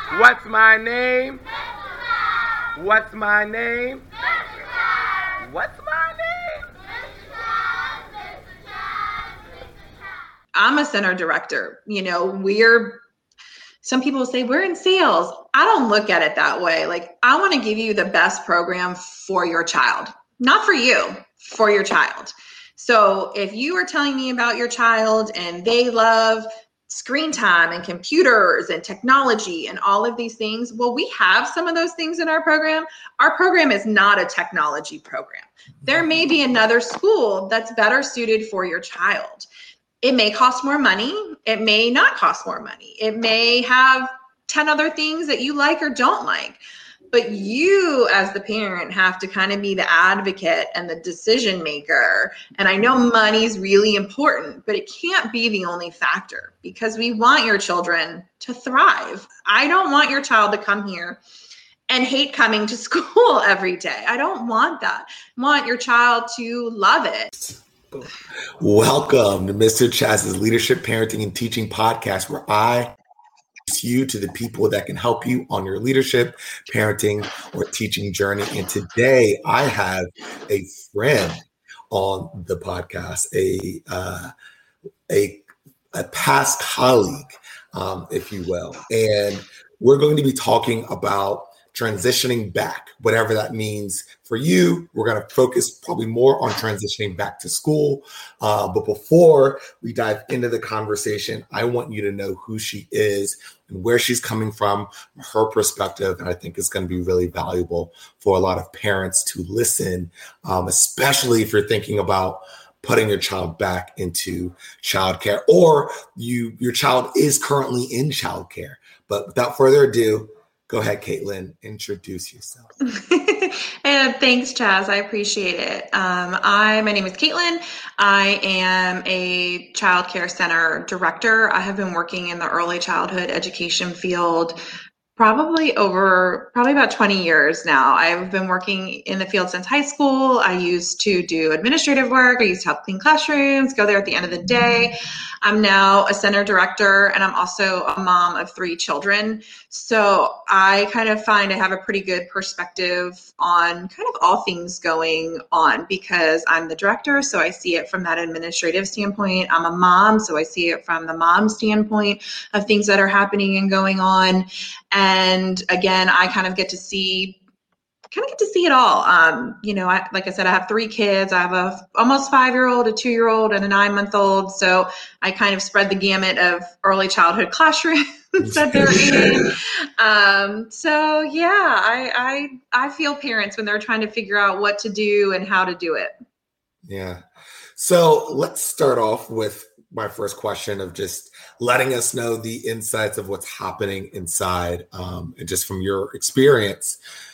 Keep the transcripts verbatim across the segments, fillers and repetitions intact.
What's my name? What's my name? What's my name? I'm a center director. You know, we're, some people say we're in sales. I don't look at it that way. Like, I want to give you the best program for your child, not for you, for your child. So if you are telling me about your child and they love screen time and computers and technology and all of these things, well, we have some of those things in our program. Our program is not a technology program. There may be another school that's better suited for your child. It may cost more money. It may not cost more money. It may have ten other things that you like or don't like. But you, as the parent, have to kind of be the advocate and the decision maker. And I know money's really important, but it can't be the only factor, because we want your children to thrive. I don't want your child to come here and hate coming to school every day. I don't want that. I want your child to love it. Welcome to Mister Chaz's Leadership, Parenting, and Teaching Podcast, where I you to the people that can help you on your leadership, parenting, or teaching journey. And today I have a friend on the podcast, a uh, a, a past colleague, um, if you will. And we're going to be talking about transitioning back, whatever that means for you. We're going to focus probably more on transitioning back to school. Uh, but before we dive into the conversation, I want you to know who she is and where she's coming from, her perspective. And I think it's going to be really valuable for a lot of parents to listen, um, especially if you're thinking about putting your child back into childcare, or you your child is currently in childcare. But without further ado, go ahead, Caitlin, introduce yourself. And thanks, Chaz. I appreciate it. Um, I, my name is Caitlin. I am a child care center director. I have been working in the early childhood education field probably over, probably about twenty years now. I've been working in the field since high school. I used to do administrative work. I used to help clean classrooms, go there at the end of the day. I'm now a center director, and I'm also a mom of three children. So I kind of find I have a pretty good perspective on kind of all things going on, because I'm the director, so I see it from that administrative standpoint. I'm a mom, so I see it from the mom standpoint of things that are happening and going on. And again, I kind of get to see kind of get to see it all. Um, you know, I, like I said, I have three kids. I have a almost five-year-old, a two-year-old, and a nine-month-old. So I kind of spread the gamut of early childhood classrooms that they're in. Um, so yeah, I, I I feel parents when they're trying to figure out what to do and how to do it. Yeah. So let's start off with my first question of just letting us know the insights of what's happening inside, um, and just from your experience.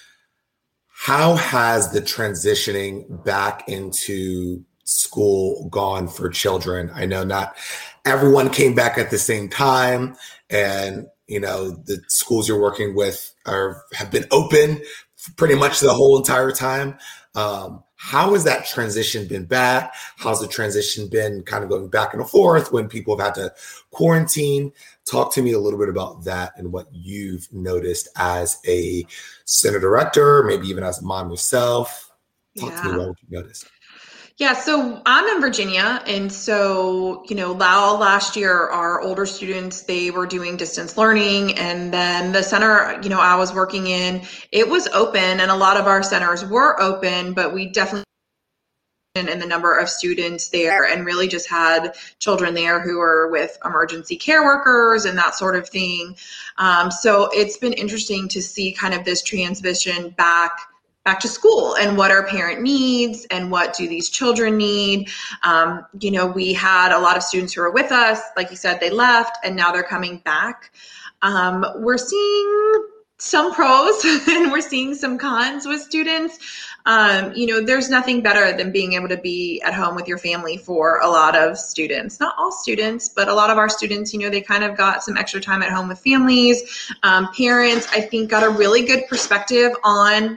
How has the transitioning back into school gone for children? I know not everyone came back at the same time, and you know the schools you're working with are have been open pretty much the whole entire time. Um, how has that transition been back? How's the transition been kind of going back and forth when people have had to quarantine? Talk to me a little bit about that and what you've noticed as a center director, maybe even as a mom yourself. Talk yeah. to me about what you noticed. Yeah, so I'm in Virginia. And so, you know, last year, our older students, they were doing distance learning. And then the center, you know, I was working in, it was open, and a lot of our centers were open, but we definitely and the number of students there, and really just had children there who are with emergency care workers and that sort of thing. Um, so it's been interesting to see kind of this transition back back to school and what our parent needs and what do these children need. Um, you know, we had a lot of students who were with us, like you said, they left and now they're coming back. Um, we're seeing some pros and we're seeing some cons with students. Um, you know, there's nothing better than being able to be at home with your family for a lot of students, not all students, but a lot of our students, you know, they kind of got some extra time at home with families. Um, parents, I think, got a really good perspective on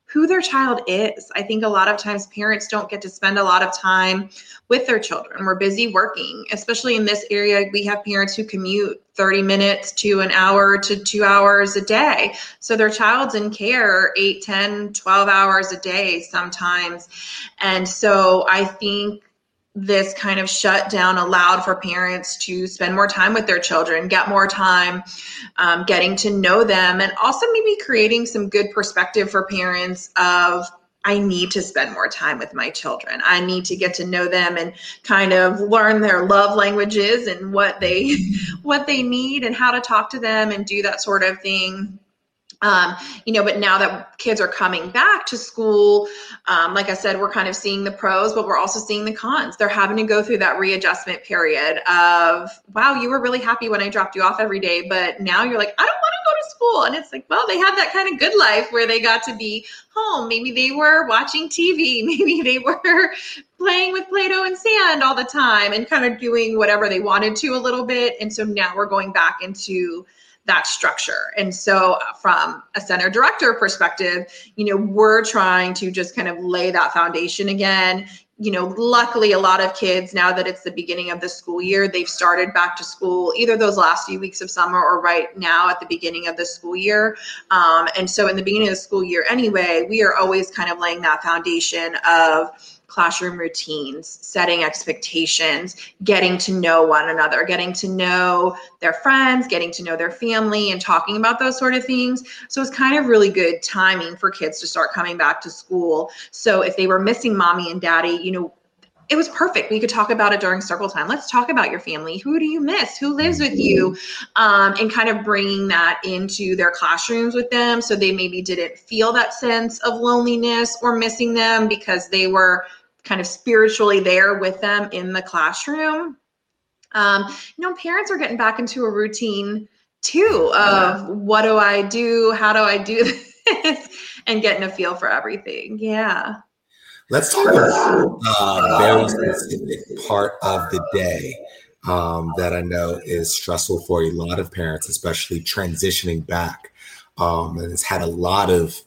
who their child is. I think a lot of times parents don't get to spend a lot of time with their children. We're busy working, especially in this area. We have parents who commute thirty minutes to an hour to two hours a day. So their child's in care eight, ten, twelve hours a day sometimes. And so I think this kind of shutdown allowed for parents to spend more time with their children, get more time um, getting to know them, and also maybe creating some good perspective for parents of, I need to spend more time with my children. I need to get to know them and kind of learn their love languages and what they what they need and how to talk to them and do that sort of thing. Um, you know, but now that kids are coming back to school, um, like I said, we're kind of seeing the pros, but we're also seeing the cons. They're having to go through that readjustment period of, wow, you were really happy when I dropped you off every day, but now you're like, I don't want to go to school. And it's like, well, they had that kind of good life where they got to be home. Maybe they were watching T V. Maybe they were playing with Play-Doh and sand all the time and kind of doing whatever they wanted to a little bit. And so now we're going back into that structure. And so from a center director perspective, you know, we're trying to just kind of lay that foundation again. You know, luckily a lot of kids, now that it's the beginning of the school year, they've started back to school either those last few weeks of summer or right now at the beginning of the school year. Um, and so in the beginning of the school year anyway, we are always kind of laying that foundation of classroom routines, setting expectations, getting to know one another, getting to know their friends, getting to know their family, and talking about those sort of things. So it's kind of really good timing for kids to start coming back to school. So if they were missing mommy and daddy, you know, it was perfect. We could talk about it during circle time. Let's talk about your family. Who do you miss? Who lives with you? Um, and kind of bringing that into their classrooms with them. So they maybe didn't feel that sense of loneliness or missing them because they were kind of spiritually there with them in the classroom. Um, you know, parents are getting back into a routine too of what do I do? How do I do this? And getting a feel for everything. Yeah. Let's talk about a very specific part of the day um, that I know is stressful for a lot of parents, especially transitioning back. Um, and it's had a lot of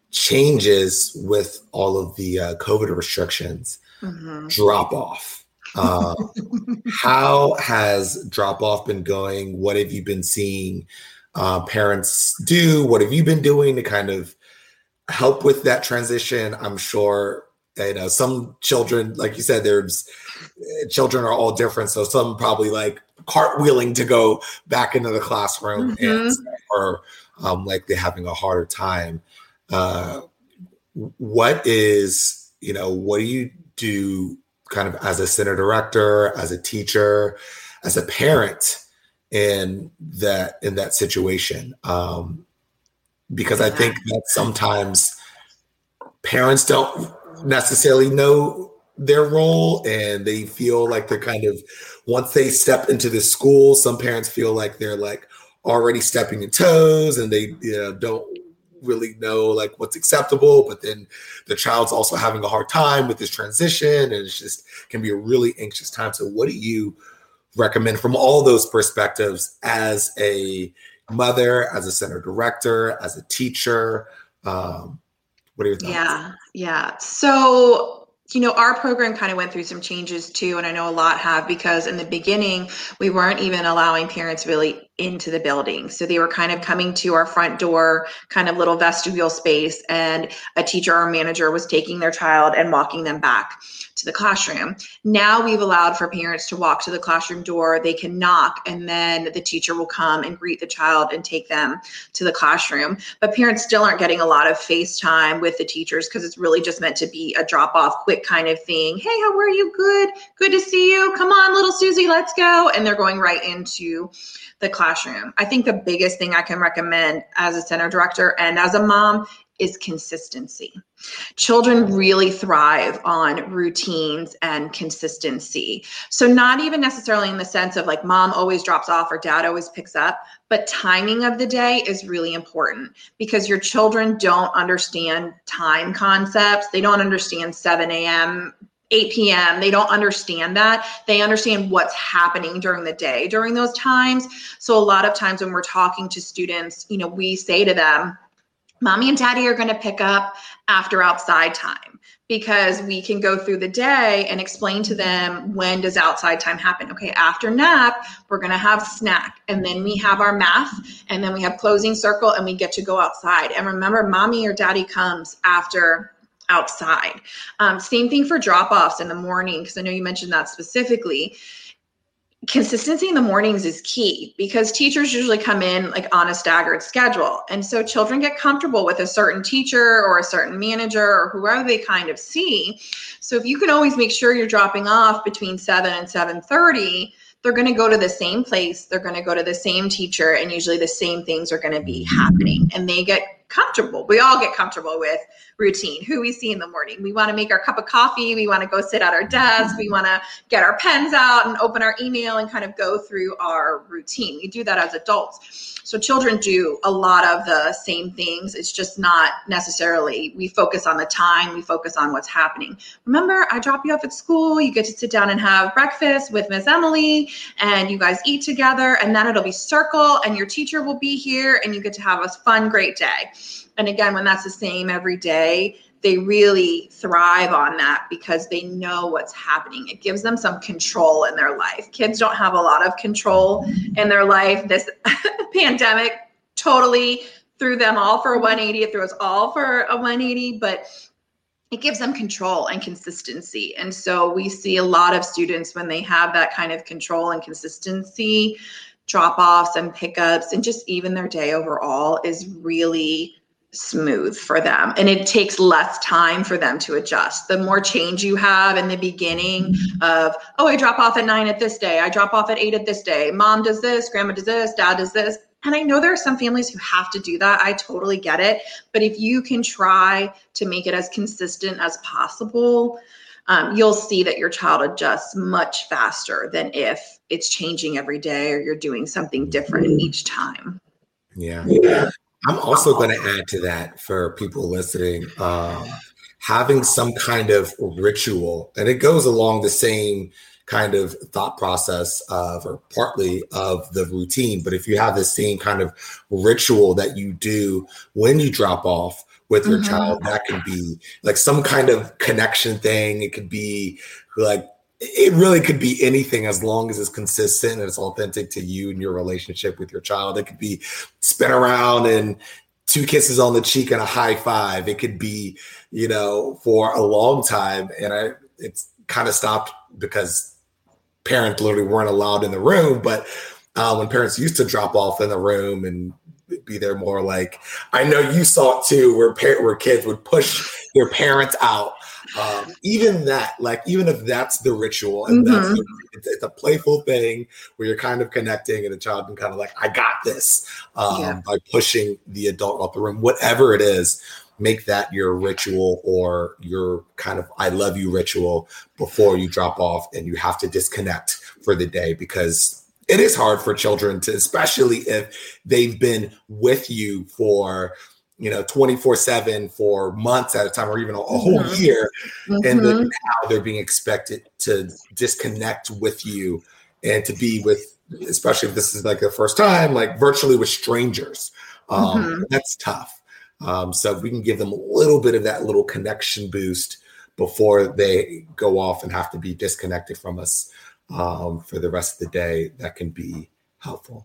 changes with all of the uh, COVID restrictions. Mm-hmm. Drop off. Uh, how has drop off been going? What have you been seeing uh, parents do? What have you been doing to kind of help with that transition? I'm sure, you know, some children, like you said, there's children are all different. So some probably like cartwheeling to go back into the classroom, mm-hmm. and or um, like they're having a harder time. Uh, what is, you know, what do you do kind of as a center director, as a teacher, as a parent in that, in that situation? Um, because I think that sometimes parents don't necessarily know their role, and they feel like they're kind of, once they step into the school, some parents feel like they're like already stepping in toes, and they, you know, don't really know like what's acceptable, but then the child's also having a hard time with this transition, and it's just can be a really anxious time. So what do you recommend from all those perspectives as a mother, as a center director, as a teacher? Um, what are your thoughts? Yeah, yeah. So you know, our program kind of went through some changes too, and I know a lot have, because in the beginning, we weren't even allowing parents really into the building. So they were kind of coming to our front door, kind of little vestibule space, and a teacher or manager was taking their child and walking them back to the classroom. Now we've allowed for parents to walk to the classroom door. They can knock, and then the teacher will come and greet the child and take them to the classroom. But parents still aren't getting a lot of face time with the teachers, because it's really just meant to be a drop off, quick kind of thing. Hey, how are you? Good. Good to see you. Come on, little Susie, let's go. And they're going right into the classroom. I think the biggest thing I can recommend as a center director and as a mom is consistency. Children really thrive on routines and consistency. So not even necessarily in the sense of like mom always drops off or dad always picks up, but timing of the day is really important, because your children don't understand time concepts. They don't understand seven a.m., eight p.m. They don't understand that. They understand what's happening during the day during those times. So a lot of times when we're talking to students, you know, we say to them, mommy and daddy are going to pick up after outside time, because we can go through the day and explain to them, when does outside time happen? Okay, after nap, we're going to have snack, and then we have our math, and then we have closing circle, and we get to go outside. And remember, mommy or daddy comes after outside. Um, same thing for drop-offs in the morning, because I know you mentioned that specifically. Consistency in the mornings is key, because teachers usually come in like on a staggered schedule. And so children get comfortable with a certain teacher or a certain manager or whoever they kind of see. So if you can always make sure you're dropping off between seven and seven thirty, they're going to go to the same place. They're going to go to the same teacher, and usually the same things are going to be happening, and they get comfortable. We all get comfortable with routine, who we see in the morning. We want to make our cup of coffee. We want to go sit at our desk. We want to get our pens out and open our email and kind of go through our routine. We do that as adults. So children do a lot of the same things. It's just not necessarily, we focus on the time, we focus on what's happening. Remember, I drop you off at school, you get to sit down and have breakfast with Miss Emily, and you guys eat together, and then it'll be circle, and your teacher will be here, and you get to have a fun, great day. And again, when that's the same every day, they really thrive on that because they know what's happening. It gives them some control in their life. Kids don't have a lot of control in their life. This pandemic totally threw them all for a one eighty. It threw us all for a one eighty, but it gives them control and consistency. And so we see a lot of students, when they have that kind of control and consistency, drop-offs and pickups, and just even their day overall is really smooth for them, and it takes less time for them to adjust. The more change you have in the beginning of, oh, I drop off at nine at this day, I drop off at eight at this day, mom does this, grandma does this, dad does this. And I know there are some families who have to do that. I totally get it. But if you can try to make it as consistent as possible, um, you'll see that your child adjusts much faster than if it's changing every day or you're doing something different each time. Yeah. Yeah. I'm also going to add to that for people listening, um, having some kind of ritual, and it goes along the same kind of thought process of, or partly of the routine. But if you have the same kind of ritual that you do when you drop off with your mm-hmm. child, that could be like some kind of connection thing. It could be like, it really could be anything as long as it's consistent and it's authentic to you and your relationship with your child. It could be spin around and two kisses on the cheek and a high five. It could be, you know, for a long time. And I, it's kind of stopped because parents literally weren't allowed in the room. But uh, when parents used to drop off in the room and be there more, like, I know you saw it too, where, par- where kids would push their parents out. Um, even that, like, even if that's the ritual and mm-hmm. that's the, it's, it's a playful thing where you're kind of connecting and the child can kind of like, I got this um, yeah. by pushing the adult out the room, whatever it is, make that your ritual or your kind of I love you ritual before you drop off and you have to disconnect for the day, because it is hard for children to, especially if they've been with you for, you know, twenty-four seven for months at a time, or even a, a whole mm-hmm. year. Mm-hmm. And then now they're being expected to disconnect with you and to be with, especially if this is like the first time, like virtually with strangers. Um, mm-hmm. That's tough. Um, so if we can give them a little bit of that little connection boost before they go off and have to be disconnected from us um, for the rest of the day, that can be helpful.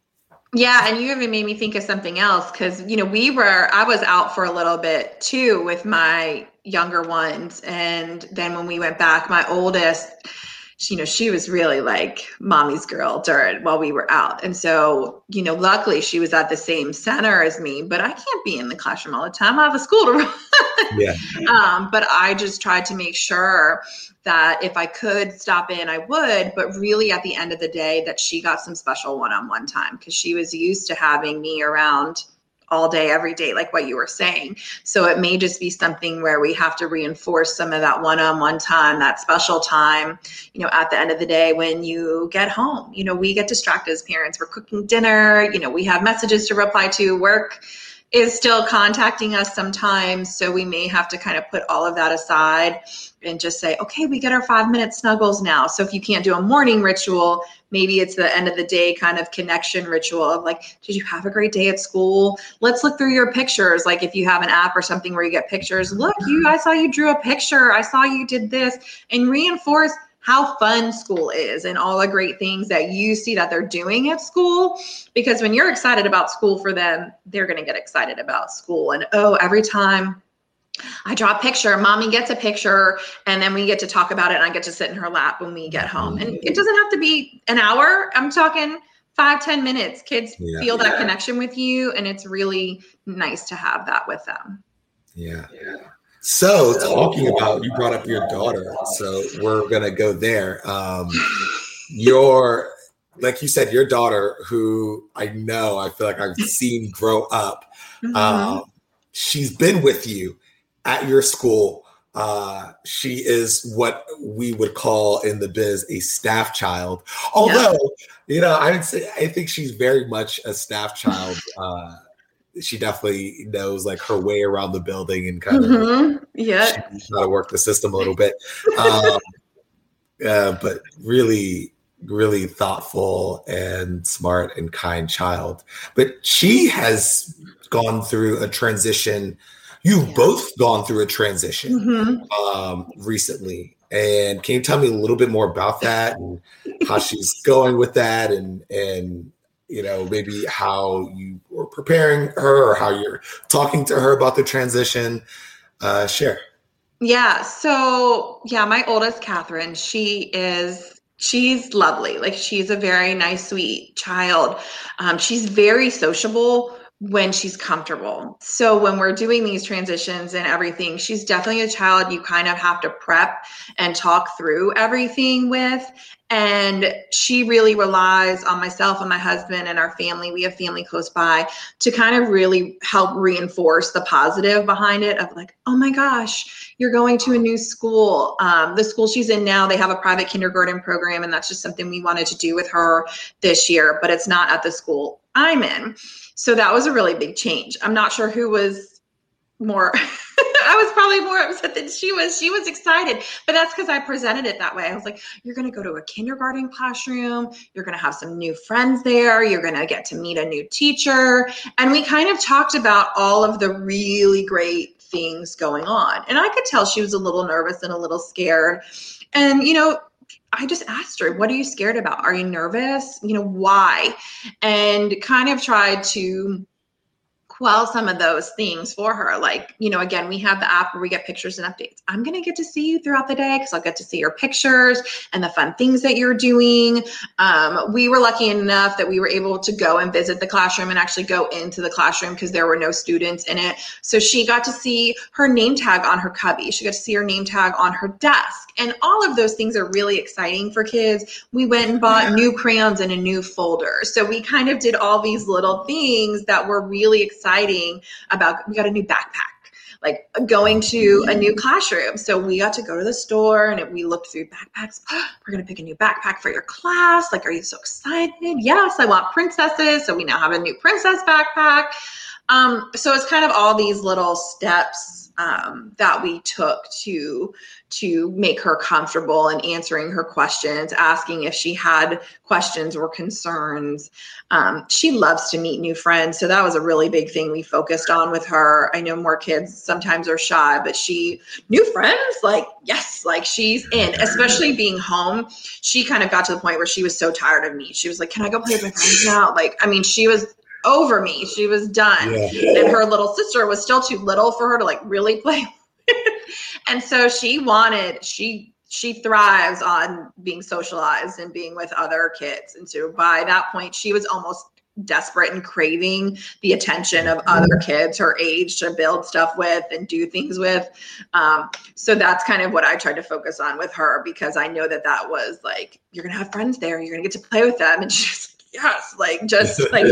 Yeah. And you even made me think of something else, because, you know, we were, I was out for a little bit too with my younger ones. And then when we went back, my oldest, she, you know, she was really like mommy's girl during while we were out. And so, you know, luckily she was at the same center as me, but I can't be in the classroom all the time. I have a school to run. Yeah. um, but I just tried to make sure that if I could stop in, I would, but really at the end of the day that she got some special one-on-one time, because she was used to having me around all day, every day, like what you were saying. So it may just be something where we have to reinforce some of that one-on-one time, that special time, you know, at the end of the day when you get home. You know, we get distracted as parents. We're cooking dinner, you know, we have messages to reply to, work is still contacting us sometimes. So we may have to kind of put all of that aside and just say, okay, we get our five minute snuggles now. So if you can't do a morning ritual, maybe it's the end of the day kind of connection ritual of like, did you have a great day at school? Let's look through your pictures. Like if you have an app or something where you get pictures, look, you, I saw you drew a picture. I saw you did this, and reinforce how fun school is and all the great things that you see that they're doing at school. Because when you're excited about school for them, they're going to get excited about school. And oh, every time I draw a picture, mommy gets a picture, and then we get to talk about it, and I get to sit in her lap when we get home. And it doesn't have to be an hour. I'm talking five, ten minutes. Kids yeah. feel that yeah. connection with you, and it's really nice to have that with them. Yeah. yeah. So talking about, you brought up your daughter, so we're going to go there. Um, your, like you said, your daughter, who I know, I feel like I've seen grow up, mm-hmm. um, she's been with you at your school. Uh, she is what we would call in the biz a staff child. Although, yeah. you know, I would say, I think she's very much a staff child. Uh, she definitely knows like her way around the building and kind mm-hmm. of yeah. how to work the system a little bit. Um, uh, but really, really thoughtful and smart and kind child. But she has gone through a transition. You've yeah. both gone through a transition mm-hmm. um, recently. And can you tell me a little bit more about that and how she's going with that, and, and, you know, maybe how you were preparing her or how you're talking to her about the transition? Uh, share. Yeah. So yeah, my oldest, Catherine, she is, she's lovely. Like she's a very nice, sweet child. Um, she's very sociable when she's comfortable. So when we're doing these transitions and everything, she's definitely a child you kind of have to prep and talk through everything with. And she really relies on myself and my husband and our family. We have family close by to kind of really help reinforce the positive behind it of like, oh my gosh, you're going to a new school. Um, the school she's in now, they have a private kindergarten program, and that's just something we wanted to do with her this year, but it's not at the school I'm in. So that was a really big change. I'm not sure who was more, I was probably more upset than she was. She was excited, but that's because I presented it that way. I was like, you're going to go to a kindergarten classroom. You're going to have some new friends there. You're going to get to meet a new teacher. And we kind of talked about all of the really great things going on. And I could tell she was a little nervous and a little scared. And, you know, I just asked her, what are you scared about? Are you nervous? You know, why? And kind of tried to quell some of those things for her. Like, you know, again, we have the app where we get pictures and updates. I'm going to get to see you throughout the day because I'll get to see your pictures and the fun things that you're doing. Um, we were lucky enough that we were able to go and visit the classroom and actually go into the classroom because there were no students in it. So she got to see her name tag on her cubby. She got to see her name tag on her desk. And all of those things are really exciting for kids. We went and bought new crayons and a new folder. So we kind of did all these little things that were really exciting about, we got a new backpack, like going to a new classroom. So we got to go to the store and we looked through backpacks. Oh, we're going to pick a new backpack for your class. Like, are you so excited? Yes, I want princesses. So we now have a new princess backpack. Um, so it's kind of all these little steps um, that we took to to make her comfortable and answering her questions, asking if she had questions or concerns. Um, she loves to meet new friends. So that was a really big thing we focused on with her. I know more kids sometimes are shy, but she, new friends, like, yes, like she's in, especially being home. She kind of got to the point where she was so tired of me. She was like, can I go play with my friends now? Like, I mean, she was over me. She was done. Yeah. And her little sister was still too little for her to like really play with. And so she wanted, she, she thrives on being socialized and being with other kids. And so by that point, she was almost desperate and craving the attention of other kids her age to build stuff with and do things with. Um, so that's kind of what I tried to focus on with her, because I know that that was like, you're going to have friends there. You're going to get to play with them. And she's like, yes, like just like,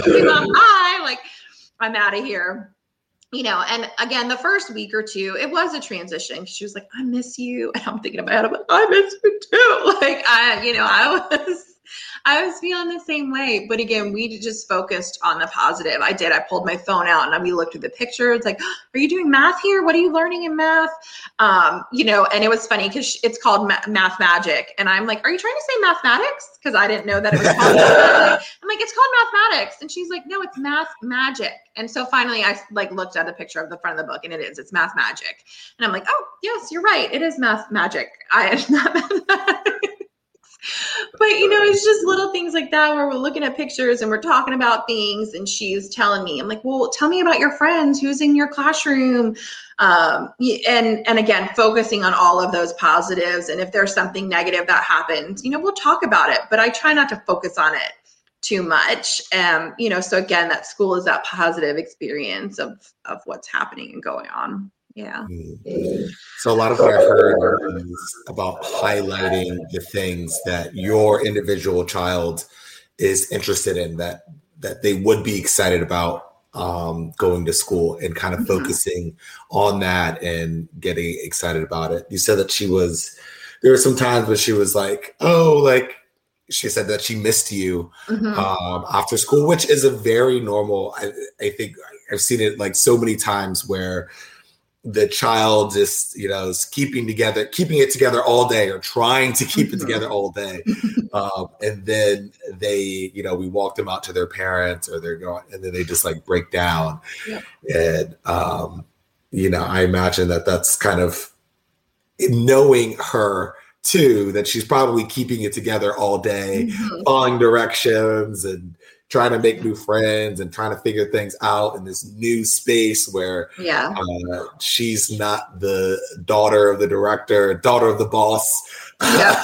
hi, like I'm out of here. You know, and again, the first week or two, it was a transition. She was like, I miss you. And I'm thinking about it, I miss you too. Like, I, you know, I was, I was feeling the same way. But again, we just focused on the positive. I did. I pulled my phone out and we looked at the pictures like, oh, are you doing math here? What are you learning in math? Um, you know, and it was funny because it's called ma- Math Magic. And I'm like, are you trying to say mathematics? Because I didn't know that it was called mathematics. I'm like, it's called mathematics. And she's like, no, it's math magic. And so finally I like looked at the picture of the front of the book and it is, it's Math Magic. And I'm like, oh, yes, you're right. It is math magic. I am not mathematics. But, you know, it's just little things like that where we're looking at pictures and we're talking about things and she's telling me, I'm like, well, tell me about your friends, who's in your classroom. Um, and, and again, focusing on all of those positives. And if there's something negative that happens, you know, we'll talk about it, but I try not to focus on it too much. Um, you know, so again, that school is that positive experience of, of what's happening and going on. Yeah. So a lot of what I heard is about highlighting the things that your individual child is interested in, that that they would be excited about um, going to school, and kind of mm-hmm. focusing on that and getting excited about it. You said that she was, there were some times when she was like, oh, like she said that she missed you mm-hmm. um, after school, which is a very normal, I, I think I've seen it like so many times where the child is, you know, is keeping together, keeping it together all day, or trying to keep mm-hmm. it together all day. Um, and then they, you know, we walk them out to their parents, or they're going, and then they just like break down. Yeah. And, um, you know, I imagine that that's kind of knowing her too, that she's probably keeping it together all day, mm-hmm. following directions and trying to make new friends and trying to figure things out in this new space where yeah. uh, she's not the daughter of the director, daughter of the boss. Yeah.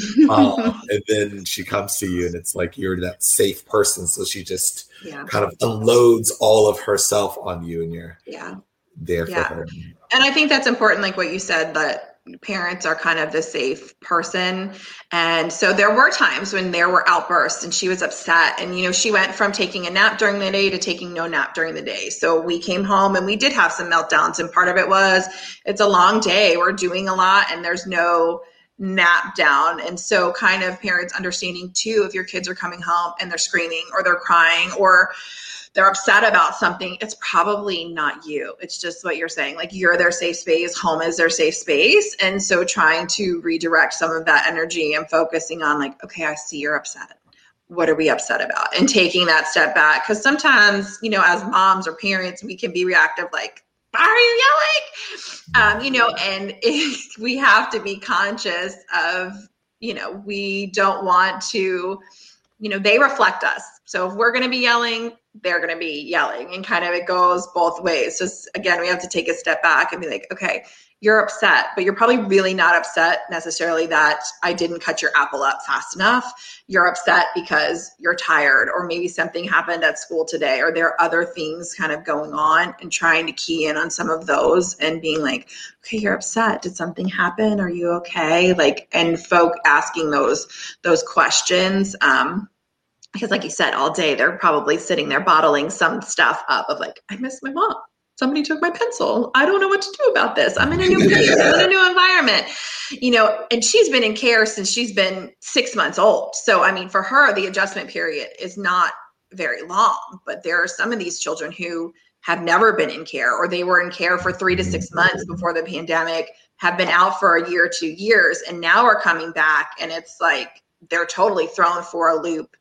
uh, and then she comes to you and it's like you're that safe person. So she just yeah. kind of unloads all of herself on you, and you're yeah. there yeah. for her. And I think that's important, like what you said, that parents are kind of the safe person. And so there were times when there were outbursts and she was upset. And, you know, she went from taking a nap during the day to taking no nap during the day. So we came home and we did have some meltdowns. And part of it was it's a long day. We're doing a lot and there's no nap down. And so kind of parents understanding too, if your kids are coming home and they're screaming or they're crying or they're upset about something, it's probably not you. It's just what you're saying. Like, you're their safe space, home is their safe space. And so trying to redirect some of that energy and focusing on like, okay, I see you're upset. What are we upset about? And taking that step back. Because sometimes, you know, as moms or parents, we can be reactive like, why are you yelling? Um, you know, and it, we have to be conscious of, you know, we don't want to, you know, they reflect us. So if we're going to be yelling, they're going to be yelling, and kind of it goes both ways. Just again, we have to take a step back and be like, okay, you're upset, but you're probably really not upset necessarily that I didn't cut your apple up fast enough. You're upset because you're tired, or maybe something happened at school today, or there are other things kind of going on, and trying to key in on some of those and being like, okay, you're upset. Did something happen? Are you okay? Like, and folk asking those, those questions. Um, Because like you said, all day, they're probably sitting there bottling some stuff up of like, I miss my mom. Somebody took my pencil. I don't know what to do about this. I'm in a new place. I'm in a new environment. You know, and she's been in care since she's been six months old. So, I mean, for her, the adjustment period is not very long. But there are some of these children who have never been in care, or they were in care for three to six months before the pandemic, have been out for a year, two years, and now are coming back. And it's like they're totally thrown for a loop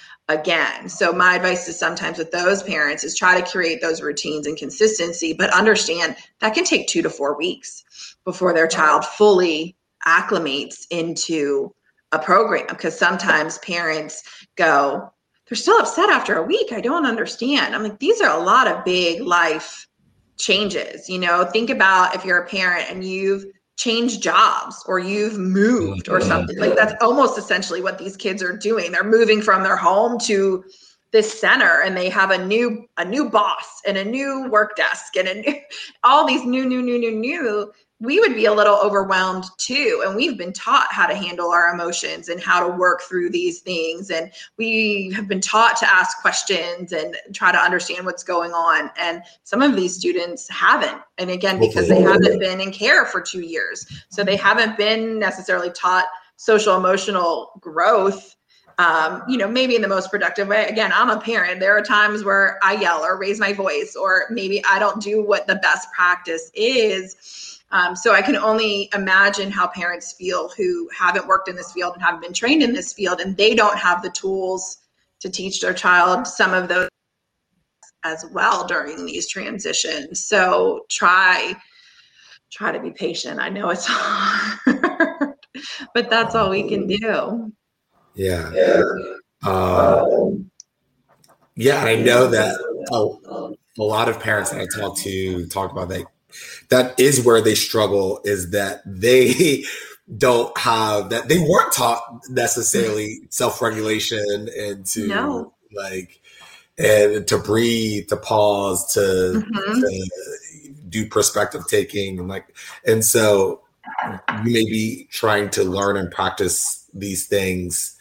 again. So my advice is sometimes with those parents is try to create those routines and consistency, but understand that can take two to four weeks before their child fully acclimates into a program. Because sometimes parents go, they're still upset after a week. I don't understand. I'm like, these are a lot of big life changes. You know, think about if you're a parent and you've changed jobs, or you've moved or something like that's almost essentially what these kids are doing. They're moving from their home to this center, and they have a new, a new boss and a new work desk and a new, all these new, new, new, new, new. We would be a little overwhelmed too. And we've been taught how to handle our emotions and how to work through these things. And we have been taught to ask questions and try to understand what's going on. And some of these students haven't. And again, because they haven't been in care for two years. So they haven't been necessarily taught social emotional growth um, you know, maybe in the most productive way. Again, I'm a parent. There are times where I yell or raise my voice, or maybe I don't do what the best practice is. Um, so I can only imagine how parents feel who haven't worked in this field and haven't been trained in this field, and they don't have the tools to teach their child some of those as well during these transitions. So try, try to be patient. I know it's hard, but that's all we can do. Yeah. Um, yeah. And I know that a, a lot of parents that I talk to talk about that. That is where they struggle, is that they don't have that. They weren't taught necessarily self-regulation and to No. like, and to breathe, to pause, to, mm-hmm. to do perspective taking. And like, and so you may be trying to learn and practice these things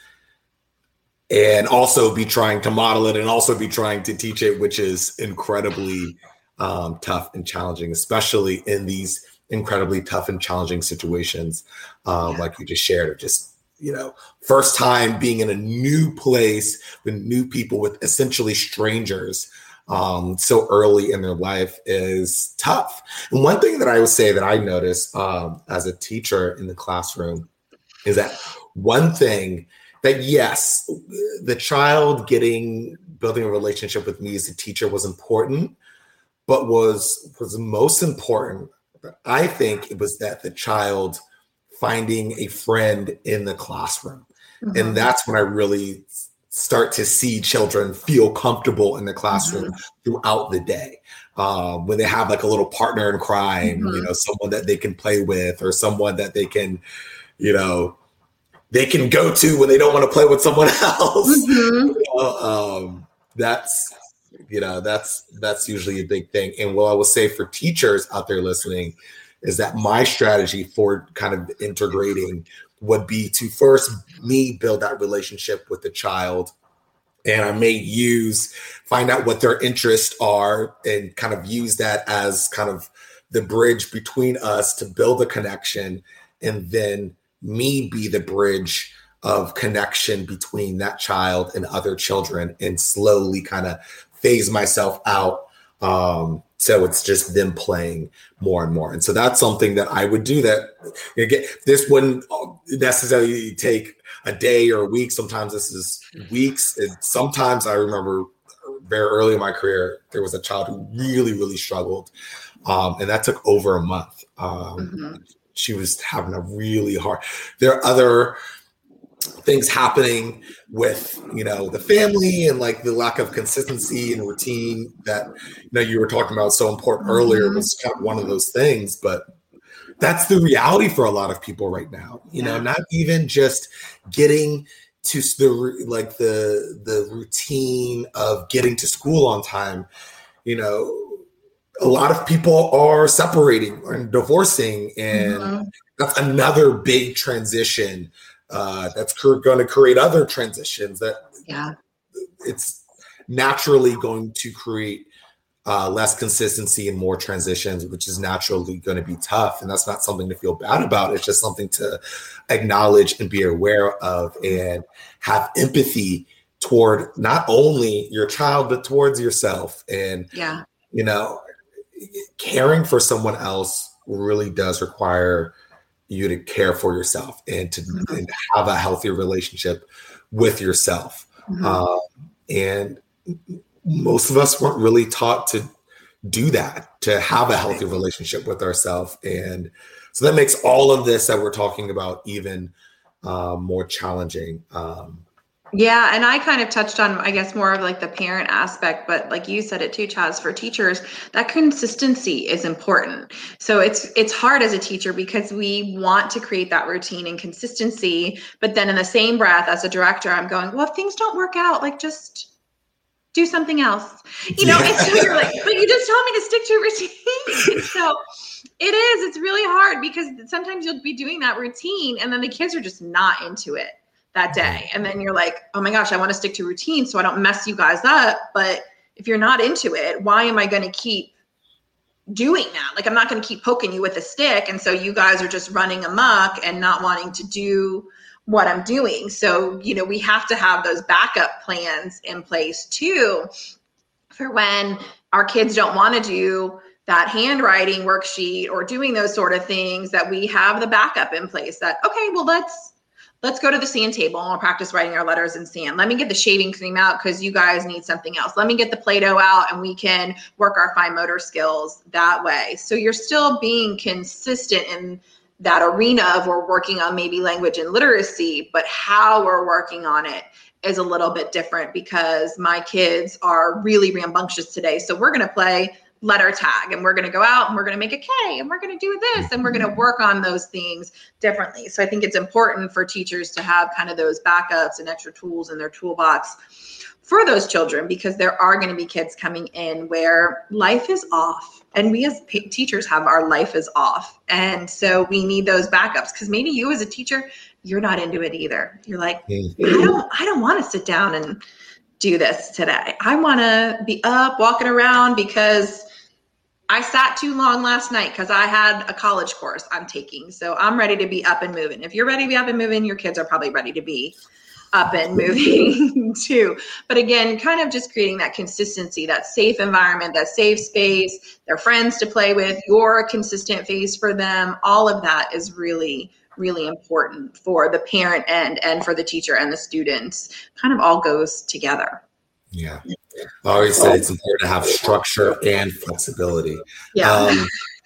and also be trying to model it and also be trying to teach it, which is incredibly um, tough and challenging, especially in these incredibly tough and challenging situations. Um, yeah. Like you just shared, of just, you know, first time being in a new place with new people, with essentially strangers um, so early in their life is tough. And one thing that I would say that I noticed um, as a teacher in the classroom is that one thing that, yes, the child getting, building a relationship with me as a teacher was important, but was, was most important, I think it was that the child finding a friend in the classroom. Mm-hmm. And that's when I really start to see children feel comfortable in the classroom mm-hmm. throughout the day. Um, when they have like a little partner in crime, mm-hmm. you know, someone that they can play with, or someone that they can, you know, they can go to when they don't want to play with someone else. Mm-hmm. You know, um, that's, you know, that's, that's usually a big thing. And what I will say for teachers out there listening is that my strategy for kind of integrating would be to first me build that relationship with the child. And I may use, find out what their interests are and kind of use that as kind of the bridge between us to build a connection. And then me be the bridge of connection between that child and other children, and slowly kind of phase myself out. Um, so it's just them playing more and more. And so that's something that I would do, that again, this wouldn't necessarily take a day or a week. Sometimes this is weeks. And sometimes I remember very early in my career, there was a child who really, really struggled. Um, and that took over a month. Um, mm-hmm. She was having a really hard, there are other things happening with, you know, the family and like the lack of consistency and routine that, you know, you were talking about so important mm-hmm. earlier was kind of one of those things. But that's the reality for a lot of people right now, you yeah. know, not even just getting to the, like the, the routine of getting to school on time. You know, a lot of people are separating and divorcing, and mm-hmm. that's another big transition. Uh, that's cr- going to create other transitions that yeah. it's naturally going to create uh, less consistency and more transitions, which is naturally going to be tough. And that's not something to feel bad about. It's just something to acknowledge and be aware of, and have empathy toward not only your child, but towards yourself. And, yeah. you know, caring for someone else really does require you to care for yourself and to, mm-hmm. and to have a healthy relationship with yourself. Mm-hmm. Um, and most of us weren't really taught to do that, to have a healthy relationship with ourselves. And so that makes all of this that we're talking about even uh, more challenging. Um, Yeah. And I kind of touched on, I guess, more of like the parent aspect, but like you said it too, Chaz, for teachers, that consistency is important. So it's, it's hard as a teacher because we want to create that routine and consistency, but then in the same breath as a director, I'm going, well, if things don't work out, like just do something else, you know? Yeah. And so you're like, but you just told me to stick to a routine. And so it is, it's really hard because sometimes you'll be doing that routine and then the kids are just not into it that day. And then you're like, oh my gosh, I want to stick to routine so I don't mess you guys up. But if you're not into it, why am I going to keep doing that? Like, I'm not going to keep poking you with a stick. And so you guys are just running amok and not wanting to do what I'm doing. So, you know, we have to have those backup plans in place too, for when our kids don't want to do that handwriting worksheet or doing those sort of things, that we have the backup in place that, okay, well, let's, let's go to the sand table and we'll practice writing our letters in sand. Let me get the shaving cream out because you guys need something else. Let me get the Play-Doh out and we can work our fine motor skills that way. So you're still being consistent in that arena of we're working on maybe language and literacy, but how we're working on it is a little bit different because my kids are really rambunctious today. So we're going to play letter tag and we're going to go out and we're going to make a K and we're going to do this and we're going to work on those things differently. So I think it's important for teachers to have kind of those backups and extra tools in their toolbox for those children, because there are going to be kids coming in where life is off, and we as p- teachers have our life is off. And so we need those backups, because maybe you as a teacher, you're not into it either. You're like, I don't, I don't want to sit down and do this today. I want to be up walking around because I sat too long last night because I had a college course I'm taking. So I'm ready to be up and moving. If you're ready to be up and moving, your kids are probably ready to be up and moving too. But again, kind of just creating that consistency, that safe environment, that safe space, their friends to play with, you're a consistent face for them. All of that is really, really important for the parent end and for the teacher and the students. Kind of all goes together. Yeah. I always said it's important to have structure and flexibility. Yeah. Um,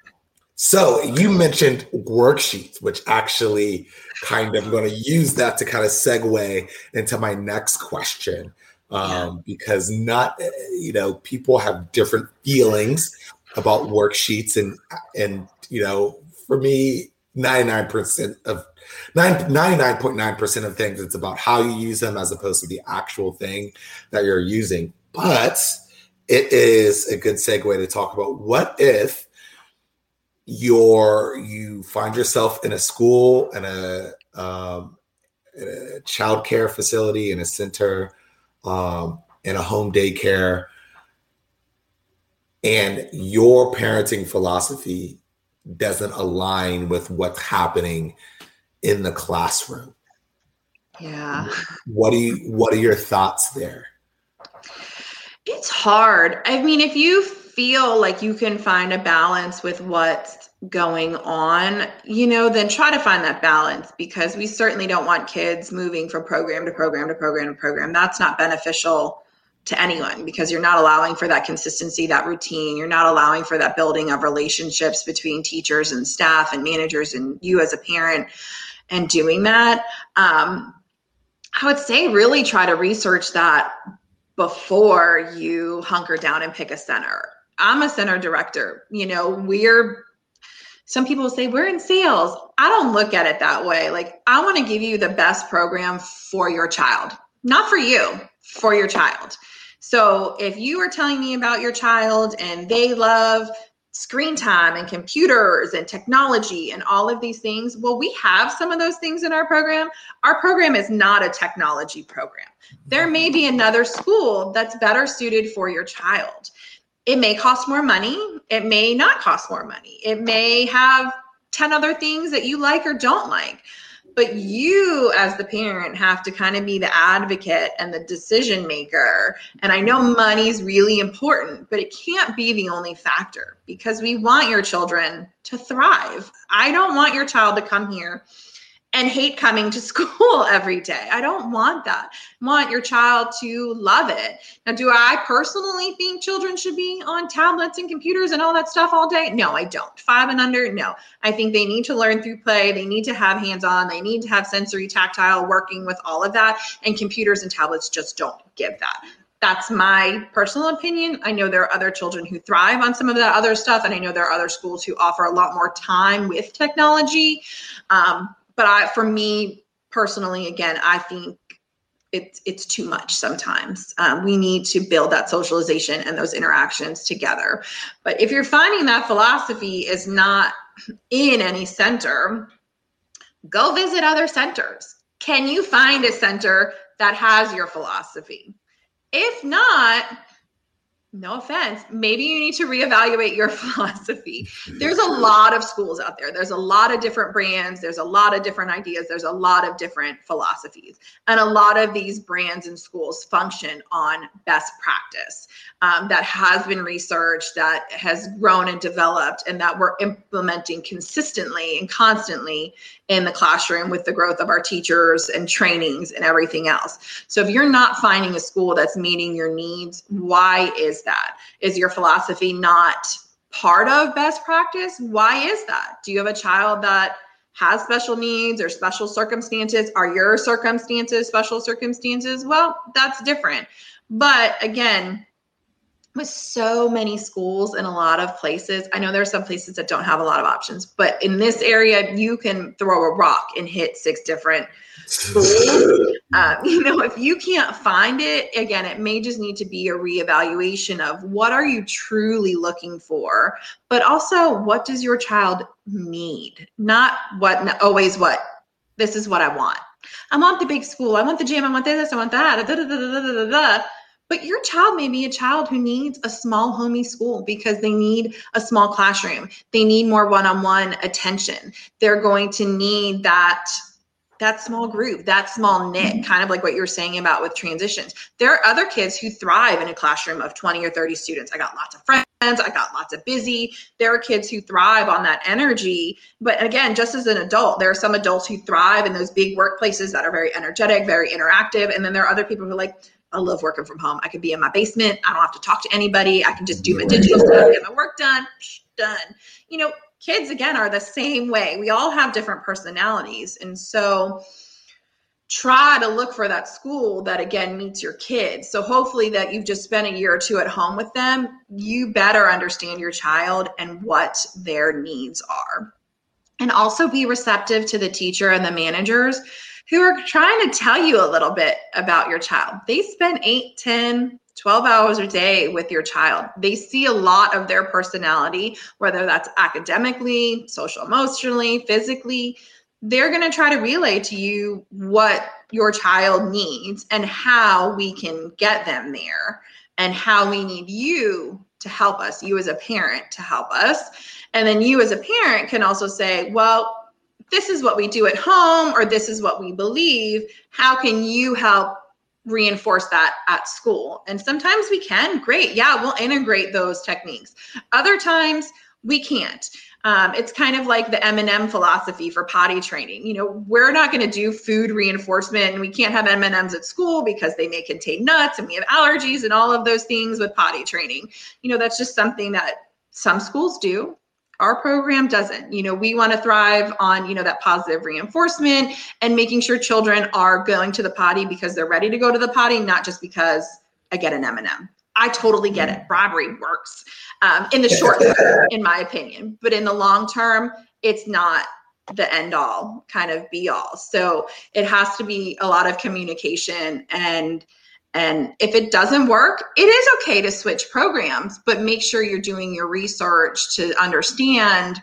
so you mentioned worksheets, which actually kind of, I'm going to use that to kind of segue into my next question. Um, yeah. Because not, you know, people have different feelings about worksheets, and, and, you know, for me, ninety-nine percent of ninety-nine point nine percent of things, it's about how you use them as opposed to the actual thing that you're using. But it is a good segue to talk about, what if you're, you find yourself in a school, in a, um, in a childcare facility, in a center, um, in a home daycare, and your parenting philosophy doesn't align with what's happening in the classroom. Yeah. What do you, what are your thoughts there? It's hard. I mean, if you feel like you can find a balance with what's going on, you know, then try to find that balance, because we certainly don't want kids moving from program to program to program to program. That's not beneficial to anyone, because you're not allowing for that consistency, that routine. You're not allowing for that building of relationships between teachers and staff and managers and you as a parent, and doing that. Um, I would say really try to research that before you hunker down and pick a center. I'm a center director. You know, we're, some people say we're in sales. I don't look at it that way. Like, I want to give you the best program for your child, not for you, for your child. So if you are telling me about your child and they love screen time and computers and technology and all of these things, well, we have some of those things in our program. Our program is not a technology program. There may be another school that's better suited for your child. It may cost more money. It may not cost more money. It may have ten other things that you like or don't like. But you as the parent have to kind of be the advocate and the decision maker. And I know money's really important, but it can't be the only factor, because we want your children to thrive. I don't want your child to come here and hate coming to school every day. I don't want that. I want your child to love it. Now, do I personally think children should be on tablets and computers and all that stuff all day? No, I don't. Five and under, no. I think they need to learn through play. They need to have hands-on. They need to have sensory, tactile, working with all of that. And computers and tablets just don't give that. That's my personal opinion. I know there are other children who thrive on some of that other stuff. And I know there are other schools who offer a lot more time with technology. Um, But I, for me personally, again, I think it's it's too much sometimes. Um, we need to build that socialization and those interactions together. But if you're finding that philosophy is not in any center, go visit other centers. Can you find a center that has your philosophy? If not, no offense, maybe you need to reevaluate your philosophy. There's a lot of schools out there. There's a lot of different brands. There's a lot of different ideas. There's a lot of different philosophies. And a lot of these brands and schools function on best practice um, that has been researched, that has grown and developed, and that we're implementing consistently and constantly in the classroom with the growth of our teachers and trainings and everything else. So if you're not finding a school that's meeting your needs, why is that? Is your philosophy not part of best practice? Why is that? Do you have a child that has special needs or special circumstances? Are your circumstances special circumstances? Well, that's different. But again, with so many schools in a lot of places, I know there are some places that don't have a lot of options, but in this area, you can throw a rock and hit six different schools. Um, you know, if you can't find it, again, it may just need to be a reevaluation of what are you truly looking for, but also what does your child need? Not what, always what, this is what I want. I want the big school. I want the gym. I want this. I want that. Da, da, da, da, da, da, da. But your child may be a child who needs a small homey school because they need a small classroom. They need more one-on-one attention. They're going to need that, that small group, that small knit, kind of like what you're saying about with transitions. There are other kids who thrive in a classroom of twenty or thirty students. I got lots of friends. I got lots of busy. There are kids who thrive on that energy. But again, just as an adult, there are some adults who thrive in those big workplaces that are very energetic, very interactive. And then there are other people who are like, I love working from home. I can be in my basement. I don't have to talk to anybody. I can just do my digital stuff, get my work done, done. You know, kids, again, are the same way. We all have different personalities. And so try to look for that school that, again, meets your kids. So hopefully that you've just spent a year or two at home with them, you better understand your child and what their needs are. And also be receptive to the teacher and the managers who are trying to tell you a little bit about your child. They spend eight, ten, twelve hours a day with your child. They see a lot of their personality, whether that's academically, social, emotionally, physically. They're going to try to relay to you what your child needs and how we can get them there and how we need you to help us, you as a parent to help us. And then you as a parent can also say, well, this is what we do at home, or this is what we believe. How can you help reinforce that at school? And sometimes we can. Great. Yeah, we'll integrate those techniques. Other times we can't. Um, it's kind of like the M and M philosophy for potty training. You know, we're not going to do food reinforcement, and we can't have M and M's at school because they may contain nuts and we have allergies and all of those things with potty training. You know, that's just something that some schools do. Our program doesn't. You know, we want to thrive on, you know, that positive reinforcement and making sure children are going to the potty because they're ready to go to the potty, not just because I get an M and M. I totally get it. Bribery works um, in the short term, in my opinion, but in the long term, it's not the end all, kind of be all. So it has to be a lot of communication, and And if it doesn't work, it is okay to switch programs, but make sure you're doing your research to understand,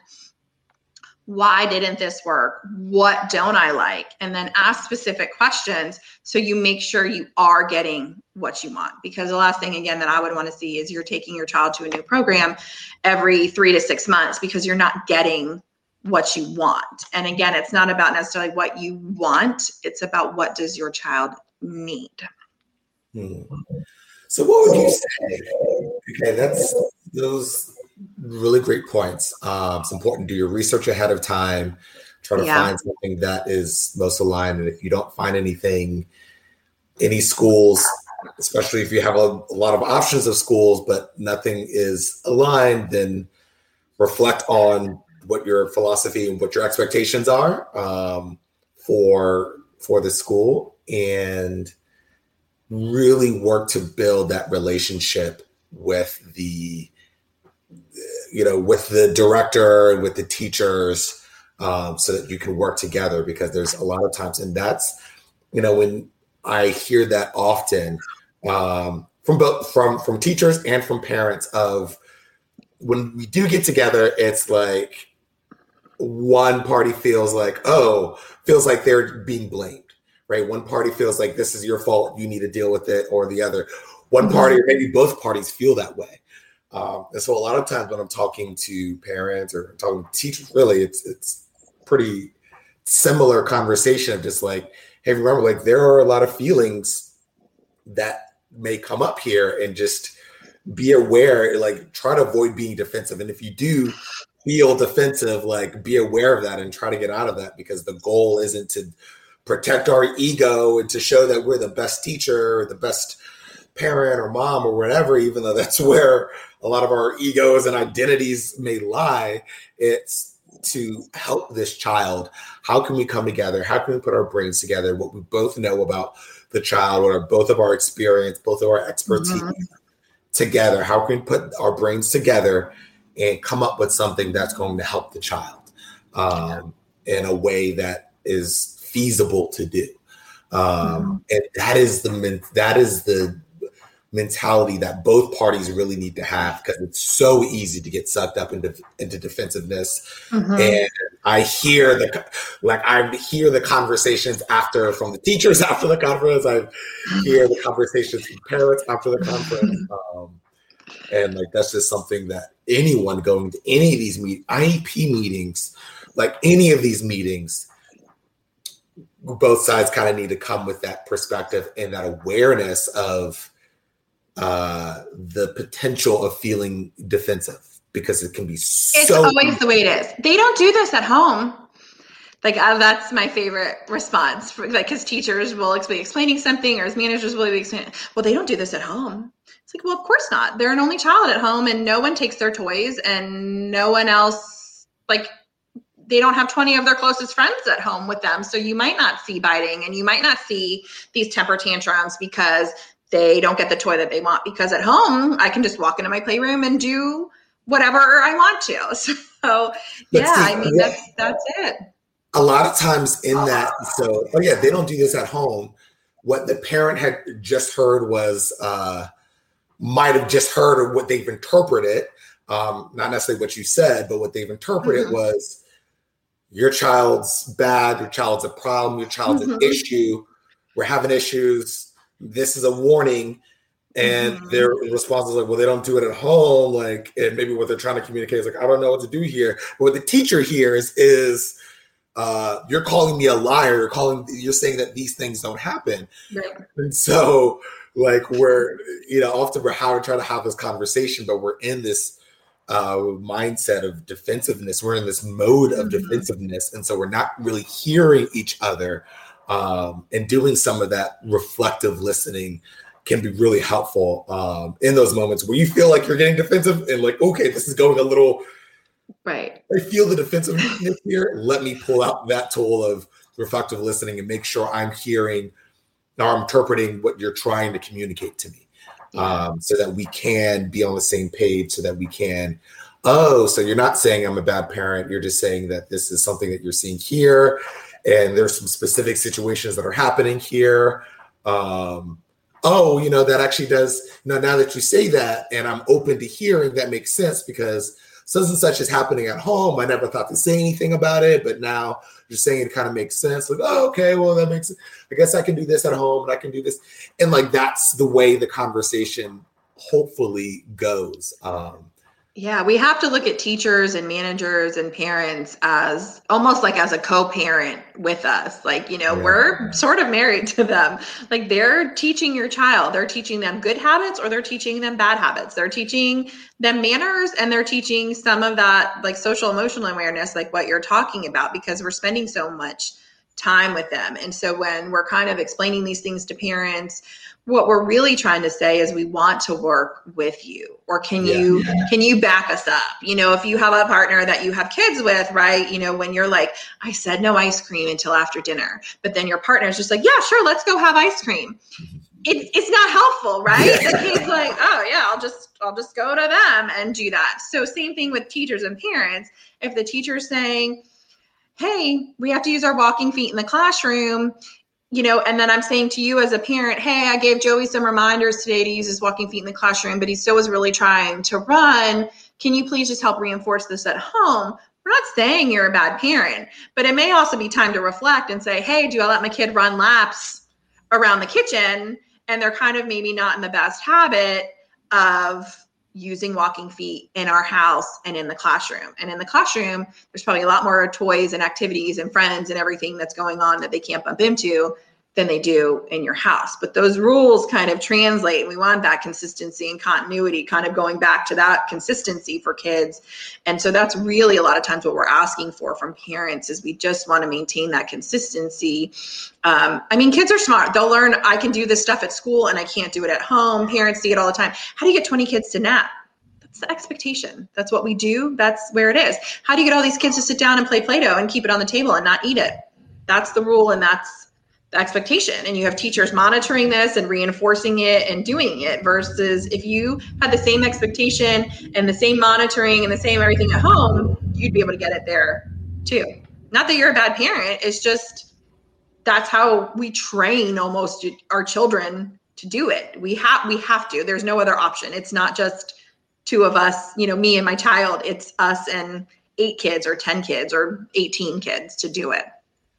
why didn't this work? What don't I like? And then ask specific questions so you make sure you are getting what you want. Because the last thing, again, that I would want to see is you're taking your child to a new program every three to six months because you're not getting what you want. And again, it's not about necessarily what you want. It's about what does your child need. Hmm. So what would you say? Okay, that's those really great points. Um, it's important to do your research ahead of time. Try to yeah. find something that is most aligned. And if you don't find anything, any schools, especially if you have a, a lot of options of schools, but nothing is aligned, then reflect on what your philosophy and what your expectations are um, for for the school, and really work to build that relationship with the, you know, with the director and with the teachers, um, so that you can work together, because there's a lot of times, and that's, you know, when I hear that often um, from both from, from teachers and from parents of when we do get together, it's like one party feels like, oh, feels like they're being blamed. Right. One party feels like this is your fault, you need to deal with it, or the other. one party or maybe both parties feel that way. Um, and so a lot of times when I'm talking to parents or talking to teachers, really, it's it's pretty similar conversation of just like, hey, remember, like there are a lot of feelings that may come up here, and just be aware, like try to avoid being defensive. And if you do feel defensive, like be aware of that and try to get out of that, because the goal isn't to protect our ego and to show that we're the best teacher or the best parent or mom or whatever, even though that's where a lot of our egos and identities may lie. It's to help this child. How can we come together? How can we put our brains together? What we both know about the child, what are both of our experience, both of our expertise mm-hmm. together? How can we put our brains together and come up with something that's going to help the child um, in a way that is feasible to do? Um, mm-hmm. And that is the that is the mentality that both parties really need to have, because it's so easy to get sucked up into into defensiveness. Mm-hmm. And I hear the like I hear the conversations after from the teachers after the conference. I hear the conversations from parents after the conference, um, and like that's just something that anyone going to any of these meet I E P meetings, like any of these meetings, both sides kind of need to come with that perspective and that awareness of uh, the potential of feeling defensive, because it can be so. It's always the way it is. They don't do this at home. Like uh, that's my favorite response. For, like, because teachers will be explaining something, or as managers will be explaining, well, they don't do this at home. It's like, well, of course not. They're an only child at home, and no one takes their toys, and no one else, like, they don't have twenty of their closest friends at home with them. So you might not see biting, and you might not see these temper tantrums because they don't get the toy that they want. Because at home, I can just walk into my playroom and do whatever I want to. So yeah, I mean, that's, that's it. A lot of times in that, so, oh yeah, they don't do this at home. What the parent had just heard was, uh, might have just heard or what they've interpreted, um, not necessarily what you said, but what they've interpreted mm-hmm. was your child's bad, your child's a problem, your child's mm-hmm. an issue, we're having issues, this is a warning. And mm-hmm. their response is like, well, they don't do it at home. Like, and maybe what they're trying to communicate is like, I don't know what to do here. But what the teacher hears is, uh, you're calling me a liar. You're calling, you're saying that these things don't happen. Right. And so like we're, you know, often we're how we're trying to have this conversation, but we're in this uh, mindset of defensiveness. We're in this mode of mm-hmm. defensiveness. And so we're not really hearing each other, um, and doing some of that reflective listening can be really helpful um, in those moments where you feel like you're getting defensive and like, okay, this is going a little, right. I feel the defensiveness here. Let me pull out that tool of reflective listening and make sure I'm hearing or I'm interpreting what you're trying to communicate to me, um, so that we can be on the same page, so that we can, oh, so you're not saying I'm a bad parent. You're just saying that this is something that you're seeing here. And there's some specific situations that are happening here. Um, oh, you know, that actually does, you know, now that you say that, and I'm open to hearing, that makes sense because such and such is happening at home. I never thought to say anything about it, but now you're saying it kind of makes sense. Like, oh, okay, well, that makes sense. I guess I can do this at home and I can do this. And like, that's the way the conversation hopefully goes. Um, Yeah, we have to look at teachers and managers and parents as almost like as a co-parent with us. Like, you know, yeah. we're sort of married to them. Like they're teaching your child, they're teaching them good habits or they're teaching them bad habits. They're teaching them manners and they're teaching some of that like social emotional awareness, like what you're talking about, because we're spending so much time with them. And so when we're kind of explaining these things to parents, what we're really trying to say is we want to work with you, or can yeah, you, yeah. can you back us up? You know, if you have a partner that you have kids with, right? You know, when you're like, I said no ice cream until after dinner, but then your partner's just like, yeah, sure. Let's go have ice cream. It, it's not helpful, right? Yeah. The kid's like, oh yeah, I'll just, I'll just go to them and do that. So same thing with teachers and parents. If the teacher's saying, hey, we have to use our walking feet in the classroom, you know, and then I'm saying to you as a parent, hey, I gave Joey some reminders today to use his walking feet in the classroom, but he still was really trying to run. Can you please just help reinforce this at home? We're not saying you're a bad parent, but it may also be time to reflect and say, hey, do I let my kid run laps around the kitchen and they're kind of maybe not in the best habit of using walking feet in our house and in the classroom. And in the classroom, there's probably a lot more toys and activities and friends and everything that's going on that they can't bump into than they do in your house. But those rules kind of translate. We want that consistency and continuity, kind of going back to that consistency for kids. And so that's really a lot of times what we're asking for from parents is we just want to maintain that consistency. Um, I mean, kids are smart. They'll learn, I can do this stuff at school and I can't do it at home. Parents see it all the time. How do you get twenty kids to nap? That's the expectation. That's what we do. That's where it is. How do you get all these kids to sit down and play Play-Doh and keep it on the table and not eat it? That's the rule, and that's expectation. And you have teachers monitoring this and reinforcing it and doing it, versus if you had the same expectation and the same monitoring and the same everything at home, you'd be able to get it there too. Not that you're a bad parent. It's just, that's how we train almost our children to do it. We have, we have to, there's no other option. It's not just two of us, you know, me and my child, it's us and eight kids or ten kids or eighteen kids to do it.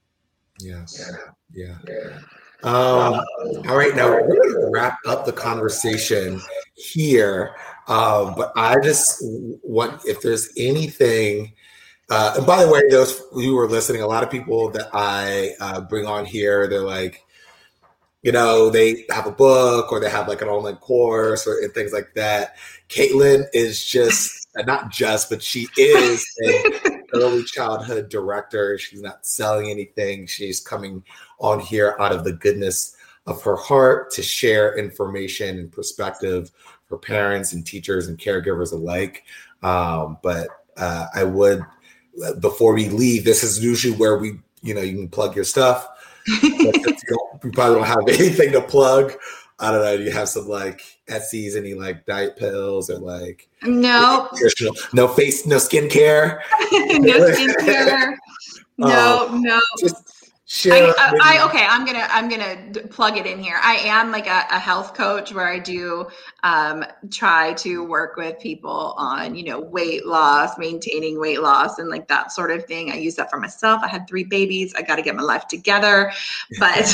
Yes. Yeah. Yeah. Um, all right. Now we're going to wrap up the conversation here. Um, but I just want, if there's anything, uh, and by the way, those who are listening, a lot of people that I uh, bring on here, they're like, you know, they have a book or they have like an online course or and things like that. Caitlin is just, not just, but she is an early childhood director. She's not selling anything. She's coming on here out of the goodness of her heart to share information and perspective for parents and teachers and caregivers alike. Um, but uh, I would, before we leave, this is usually where we, you know, you can plug your stuff. But you, you probably don't have anything to plug. I don't know. Do you have some like Etsy's, any like diet pills or like no nutritional, no face, no skincare, no skincare, no, um, no. Just share. I, I, I okay. I'm gonna I'm gonna plug it in here. I am like a, a health coach where I do um, try to work with people on, you know, weight loss, maintaining weight loss, and like that sort of thing. I use that for myself. I had three babies. I got to get my life together, but.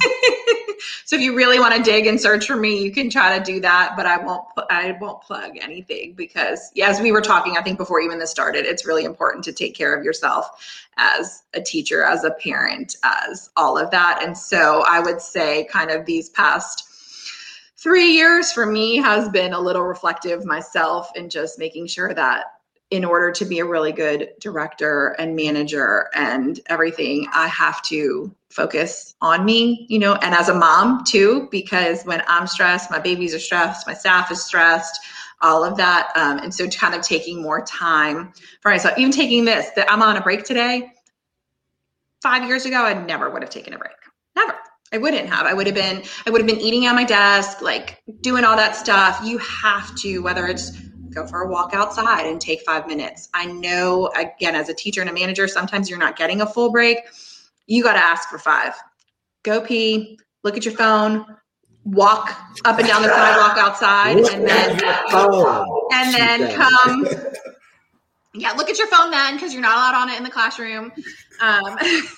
So if you really want to dig and search for me, you can try to do that, but I won't, I won't plug anything because yeah, as we were talking, I think before even this started, it's really important to take care of yourself as a teacher, as a parent, as all of that. And so I would say kind of these past three years for me has been a little reflective myself and just making sure that in order to be a really good director and manager and everything, I have to focus on me, you know, and as a mom too, because when I'm stressed, my babies are stressed, my staff is stressed, all of that. Um, and so kind of taking more time for myself, even taking this, that I'm on a break today. Five years ago, I never would have taken a break. Never. I wouldn't have. I would have been, I would have been eating at my desk, like doing all that stuff. You have to, whether it's go for a walk outside and take five minutes. I know, again, as a teacher and a manager, sometimes you're not getting a full break. You got to ask for five. Go pee, look at your phone, walk up and down the sidewalk outside, and then and then come. Yeah, look at your phone then, because you're not allowed on it in the classroom. Um,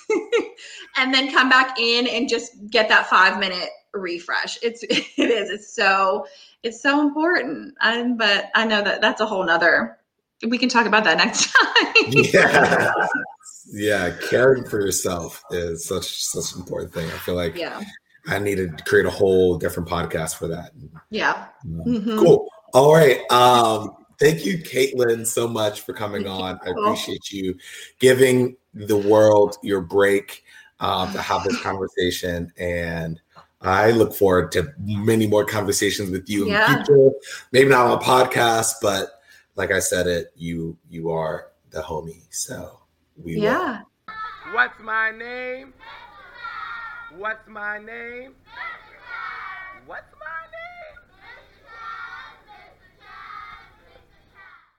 and then come back in and just get that five minute refresh. It's it is. It's so it's so important. Um, but I know that that's a whole nother. We can talk about that next time. Yeah. Yeah, caring for yourself is such such an important thing. I feel like yeah. I need to create a whole different podcast for that. Yeah. Um, mm-hmm. Cool. All right. Um, thank you, Caitlin, so much for coming on. I appreciate you giving the world your break um, to have this conversation. And I look forward to many more conversations with you yeah. in the future. Maybe not on a podcast, but like I said, it you you are the homie. So. We yeah. Will. What's my name? What's my name? What's